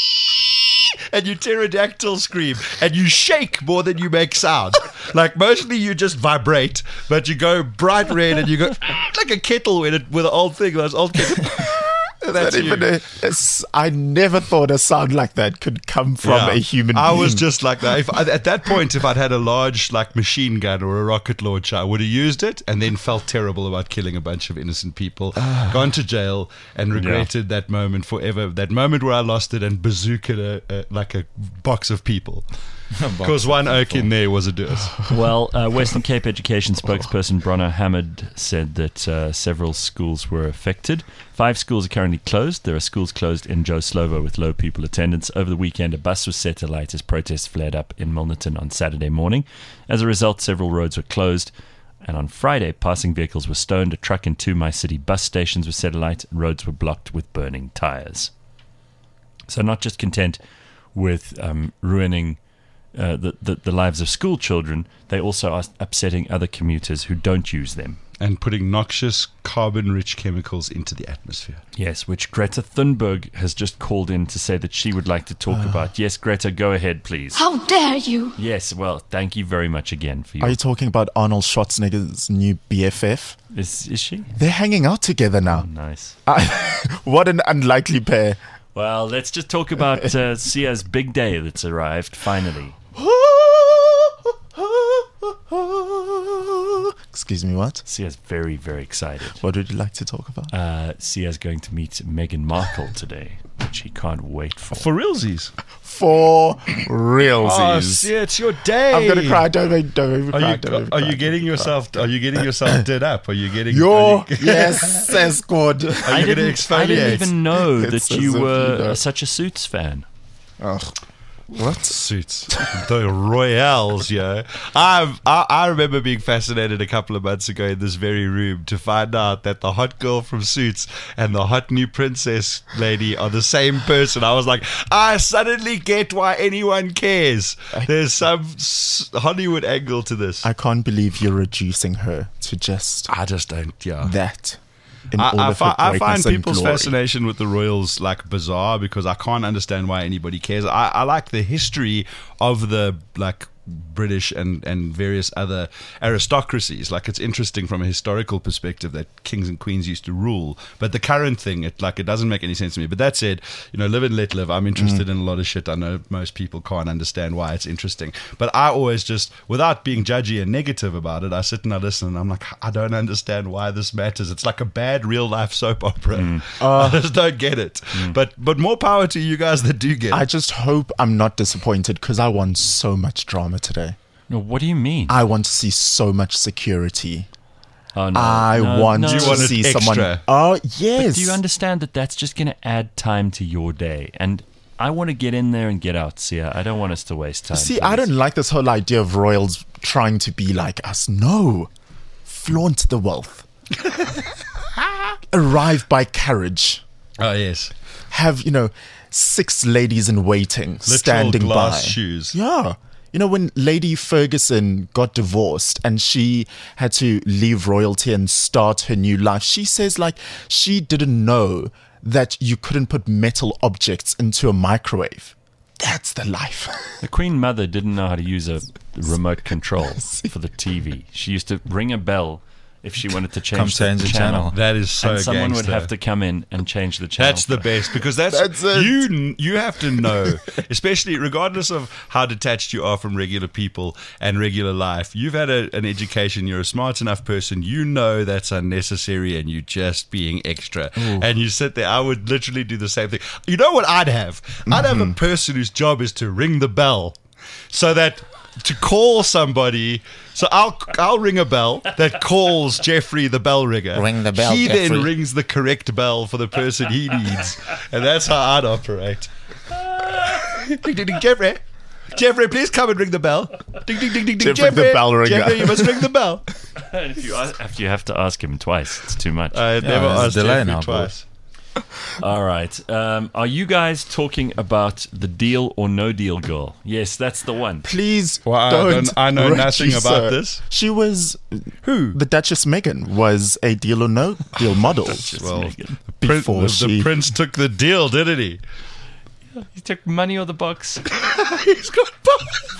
and you pterodactyl scream, and you shake more than you make sound. Like, mostly you just vibrate, but you go bright red, and you go like a kettle with it with an old thing, those old kettles. That's That you. even a, a s- I never thought a sound like that could come from Yeah. a human I being. was just like that. If I, at that point, if I'd had a large like machine gun or a rocket launcher, I would have used it and then felt terrible about killing a bunch of innocent people, gone to jail, and regretted that moment forever. That moment where I lost it and bazookaed a, a, like a box of people. Because one oak in there was a deuce. Well, uh, Western Cape Education spokesperson Bronner Hammond said that uh, several schools were affected. Five schools are currently closed. There are schools closed in Joe Slovo with low pupil attendance. Over the weekend, a bus was set alight as protests flared up in Milnerton on Saturday morning. As a result, several roads were closed. And on Friday, passing vehicles were stoned. A truck and two My City bus stations were set alight. And roads were blocked with burning tires. So not just content with um, ruining Uh, the, the the lives of school children, they also are upsetting other commuters who don't use them. And putting noxious carbon-rich chemicals into the atmosphere. Yes, which Greta Thunberg has just called in to say that she would like to talk about. Yes, Greta, go ahead, please. How dare you? Yes, well, thank you very much again for your... Are you talking about Arnold Schwarzenegger's new B F F? Is, is she? They're hanging out together now. Nice. What an unlikely pair. Well, let's just talk about uh, Sia's big day that's arrived, finally. Excuse me, what? Sia's very, very excited. What would you like to talk about? Uh, Sia's going to meet Meghan Markle today, which he can't wait for. For realsies. For Oh, realsies. see, it's your day. I'm gonna cry. Don't even, don't even Are cry. you, don't even are cry. you getting yourself? Are you getting yourself did up? Are you getting? Yo, are you, yes, says good. Are I you going to didn't, I exfoliate? didn't even know It's that as you if were you know. such a Suits fan. Ugh. What? Suits. The Royals, yo. I, I I remember being fascinated a couple of months ago in this very room to find out that the hot girl from Suits and the hot new princess lady are the same person. I was like, I suddenly get why anyone cares. There's some s- Hollywood angle to this. I can't believe you're reducing her to just I just don't, yeah. that. In I, all I, of fi- her I find greatness and people's glory. fascination with the royals like bizarre because I can't understand why anybody cares. I, I like the history of the like British and, and various other aristocracies. Like it's interesting from a historical perspective that kings and queens used to rule. But the current thing, it like it doesn't make any sense to me. But that said, you know, live and let live. I'm interested Mm. in a lot of shit. I know most people can't understand why it's interesting. But I always just, without being judgy and negative about it, I sit and I listen and I'm like, I don't understand why this matters. It's like a bad real life soap opera. Mm. I just don't get it. But but more power to you guys that do get I it. just hope I'm not disappointed because I want so much drama today. No, what do you mean? I want to see so much security. oh, no, I no, want no. You to want it see extra. someone. Oh yes. Do you understand that that's just going to add time to your day? And I want to get in there and get out, Sia. I don't want us to waste time. See, I please. don't like this whole idea of royals trying to be like us. No, flaunt the wealth. Arrive by carriage. Oh, yes. Have, you know, six ladies in waiting Literal standing glass by. shoes. Yeah. You know, when Lady Ferguson got divorced and she had to leave royalty and start her new life, she says, like, she didn't know that you couldn't put metal objects into a microwave. That's the life. The Queen Mother didn't know how to use a remote control for the T V. She used to ring a bell if she wanted to change, Come the, change the channel. That is so and someone gangster. would have to come in and change the channel. That's the best because that's, That's it. you. You have to know, especially regardless of how detached you are from regular people and regular life. You've had a, an education. You're a smart enough person. You know that's unnecessary, and you're just being extra. And you sit there. I would literally do the same thing. You know what I'd have? I'd have a person whose job is to ring the bell, so that to call somebody. So I'll I'll ring a bell that calls Jeffrey the bell ringer. Ring the bell, He Jeffrey. then rings the correct bell for the person he needs, and that's how I'd operate. Ding ding ding, Jeffrey. Jeffrey, please come and ring the bell. Ding ding ding ding ding. Jeffrey the bell ringer. Jeffrey, you must ring the bell. And if you ask, after you have to ask him twice, it's too much. I never there's a asked delay Jeffrey now, twice. All right. Um, are you guys talking about the Deal or No Deal girl? Yes, that's the one. Please Well, I don't. don't- I know nothing reduce about her. this. She was Who? the Duchess Meghan was a deal or no deal model. Well, Megan. Prin- before the, she- the prince took the deal, didn't he? He took money or the box. He's got both.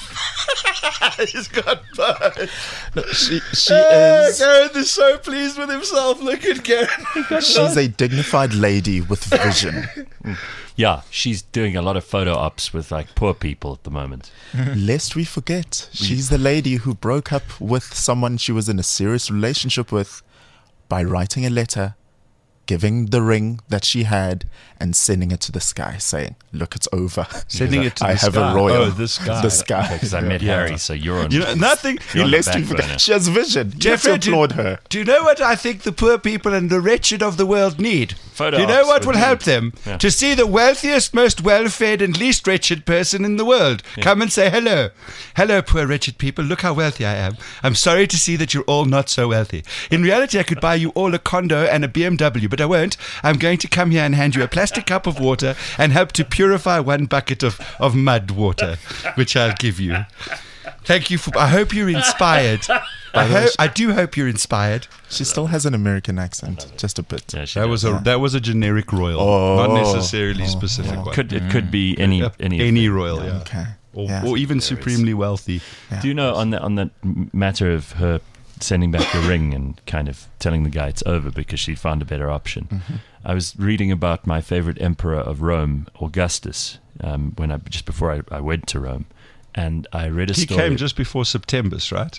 He's got both. No, she she Ah, is Gareth is so pleased with himself. Look at Gareth. she's a dignified lady with vision. Yeah, she's doing a lot of photo ops with like poor people at the moment. Lest we forget, she's the lady who broke up with someone she was in a serious relationship with by writing a letter, giving the ring that she had, and sending it to the sky, saying, "Look, it's over." Sending it to I the have sky. a royal. Oh, this guy. The sky. Because I met Harry, so you're on. You know, nothing. You're on the Lest we back forget, burner. she has vision. You have Jeffrey, to do- applaud her. Do you know what I think the poor people and the wretched of the world need? Photo Do you know ops what would will be- help them? Yeah. To see the wealthiest, most well-fed and least wretched person in the world. Come and say hello. Hello, poor wretched people. Look how wealthy I am. I'm sorry to see that you're all not so wealthy. In reality, I could buy you all a condo and a B M W, but I won't. I'm going to come here and hand you a plastic cup of water and help to purify one bucket of, of mud water, which I'll give you. Thank you for... I hope you're inspired. I, ho- I do hope you're inspired. She still has an American accent, just a bit. Yeah, she That does. was a that was a generic royal, Oh. not necessarily specific one. Could it could be any Yeah, any any royal, yeah, Okay. or, Yeah. or even supremely wealthy. Do you know on the on the m- matter of her sending back the ring and kind of telling the guy it's over because she found a better option? Mm-hmm. I was reading about my favorite emperor of Rome, Augustus, um, when I just before I, I went to Rome, and I read a He story. came just before September's, right?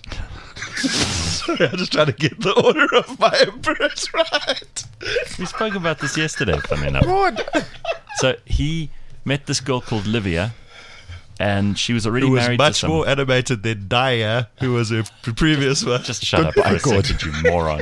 Sorry, I'm just trying to get the order of my emperors right. We spoke about this yesterday, funny enough. What? So he met this girl called Livia, and she was already Who was married to much some. more animated than Daya, who was a p- previous one. Just shut up for Goodbye, a God. second, you moron.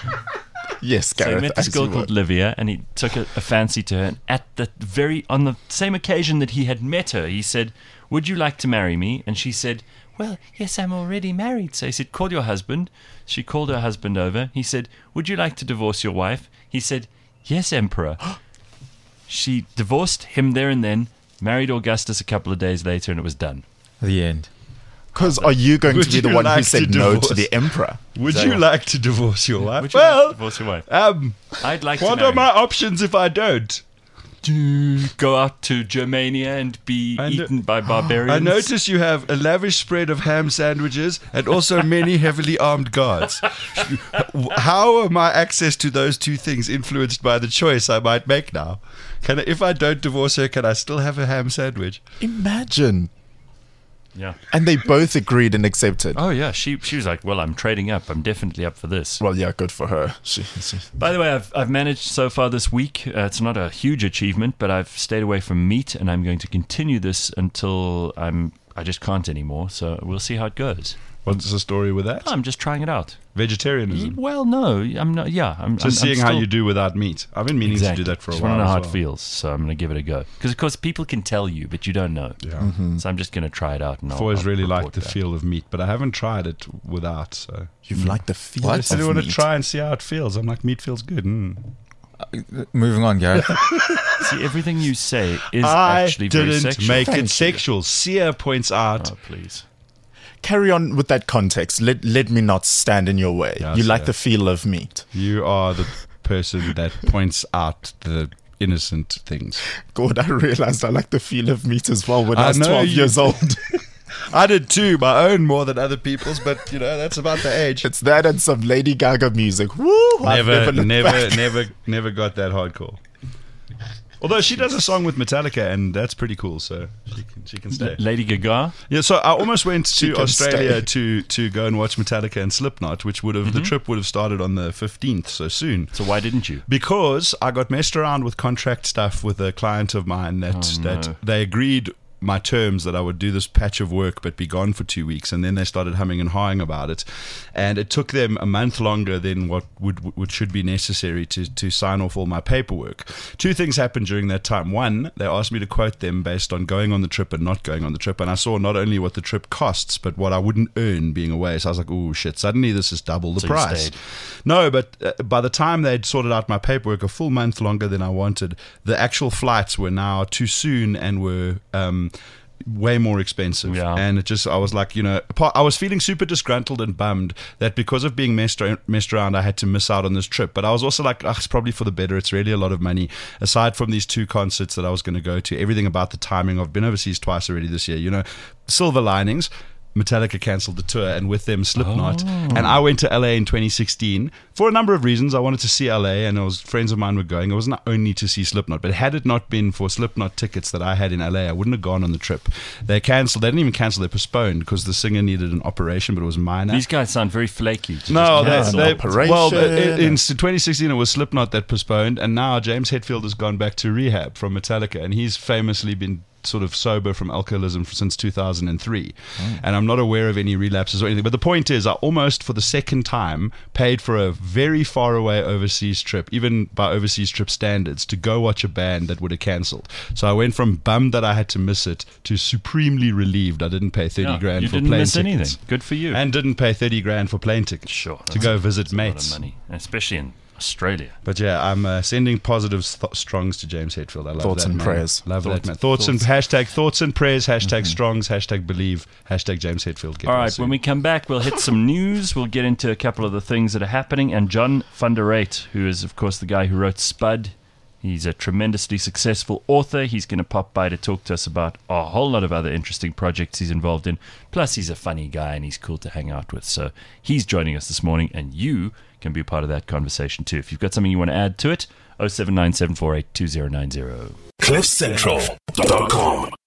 Yes, So he Gareth. met this as girl you called would. Livia, and he took a, a fancy to her. And at the very on the same occasion that he had met her, he said, would you like to marry me? And she said, well, yes, I'm already married. So he said, call your husband. She called her husband over. He said, would you like to divorce your wife? He said, yes, Emperor. She divorced him there and then, married Augustus a couple of days later, and it was done. The end. Because are you going Would to be the you one who like said to no divorce? to the emperor? Would that you what- like to divorce your wife? Would you well, like to divorce your wife? um, I'd like what to marry are my options if I don't? to go out to Germania and be I kn- eaten by barbarians. I notice you have a lavish spread of ham sandwiches and also many heavily armed guards. How are my access to those two things influenced by the choice I might make now? Can I, if I don't divorce her, can I still have a ham sandwich? Imagine. Yeah. And they both agreed and accepted. Oh yeah. She she was like, well, I'm trading up. I'm definitely up for this. Well, yeah, good for her. She, she, By the way, I've I've managed so far this week. Uh, it's not a huge achievement, but I've stayed away from meat, and I'm going to continue this until I'm I just can't anymore. So we'll see how it goes. What's the story with that? I'm just trying it out. Vegetarianism. Well, no, I'm not. Yeah, I'm Just I'm, seeing I'm how still- you do without meat. I've been meaning Exactly. to do that for a Just while. want to know how as it well. feels, so I'm going to give it a go. Because of course, people can tell you, but you don't know. Yeah. So I'm just going to try it out. And I've I'll, always I'll really liked report the back. feel of meat, but I haven't tried it without. So you've liked the feel What? I of said I want to meat. try and see how it feels. I'm like, meat feels good. Mm. Moving on, Gareth. See, everything you say is I actually very didn't sexual. make Thank you. it sexual. Sia points out. Oh, please. Carry on with that context. Let let me not stand in your way. Yes, you like yes. the feel of meat. You are the person that points out the innocent things. God, I realized I like the feel of meat as well when I, I was know twelve you years did. old. I did too, my own more than other people's, but you know that's about the age. It's that and some Lady Gaga music. Woo! I've Never, looked never, back. never, never got that hardcore. Although she does a song with Metallica, and that's pretty cool, so she can, she can stay. Lady Gaga. Yeah, so I almost went She to can Australia stay. to to go and watch Metallica and Slipknot, which would have the trip would have started on the fifteenth, so soon. So why didn't you? Because I got messed around with contract stuff with a client of mine that Oh, no. that they agreed my terms that I would do this patch of work but be gone for two weeks, and then they started humming and hawing about it, and it took them a month longer than what would would should be necessary to to sign off all my paperwork. Two things happened during that time. One, they asked me to quote them based on going on the trip and not going on the trip, and I saw not only what the trip costs but what I wouldn't earn being away. So I was like, oh shit, suddenly this is double the So you price. stayed. No, but uh, by the time they'd sorted out my paperwork a full month longer than I wanted, the actual flights were now too soon and were um, way more expensive. Yeah. And it just, I was like, you know, apart- I was feeling super disgruntled and bummed that because of being messed, ar- messed around, I had to miss out on this trip. But I was also like, oh, it's probably for the better. It's really a lot of money. Aside from these two concerts that I was going to go to, everything about the timing. I've been overseas twice already this year. You know, silver linings. Metallica cancelled the tour, and with them Slipknot. Oh. And I went to L A in twenty sixteen for a number of reasons. I wanted to see L A, and it was friends of mine were going. It wasn't only to see Slipknot, but had it not been for Slipknot tickets that I had in L A, I wouldn't have gone on the trip. They cancelled. They didn't even cancel. They postponed because the singer needed an operation, but it was minor. These guys sound very flaky. to No, just they, cancel. they, operation. well, in, in twenty sixteen it was Slipknot that postponed, and now James Hetfield has gone back to rehab from Metallica, and he's famously been sort of sober from alcoholism since two thousand three. And I'm not aware of any relapses or anything. But the point is, I almost, for the second time, paid for a very far away overseas trip, even by overseas trip standards, to go watch a band that would have cancelled. So I went from bummed that I had to miss it to supremely relieved I didn't pay thirty Yeah, grand you for didn't plane miss tickets. anything. Good for you. And didn't pay thirty grand for plane tickets. sure. To go visit that's a lot of mates. money, especially in Australia. But yeah, I'm uh, sending positive th- strongs to James Hetfield. I love Thoughts that and man. prayers. Love Thoughts- that man. Thoughts, and thoughts. hashtag thoughts and prayers. Hashtag strongs. Hashtag believe. Hashtag James Hetfield. Get All well right, soon. when we come back, we'll hit some news. We'll get into a couple of the things that are happening. And John van der Reyt, who is, of course, the guy who wrote Spud. He's a tremendously successful author. He's going to pop by to talk to us about a whole lot of other interesting projects he's involved in. Plus, he's a funny guy and he's cool to hang out with. So he's joining us this morning, and you can be part of that conversation too. If you've got something you want to add to it, oh seven nine seven four eight two oh nine oh. cliff central dot com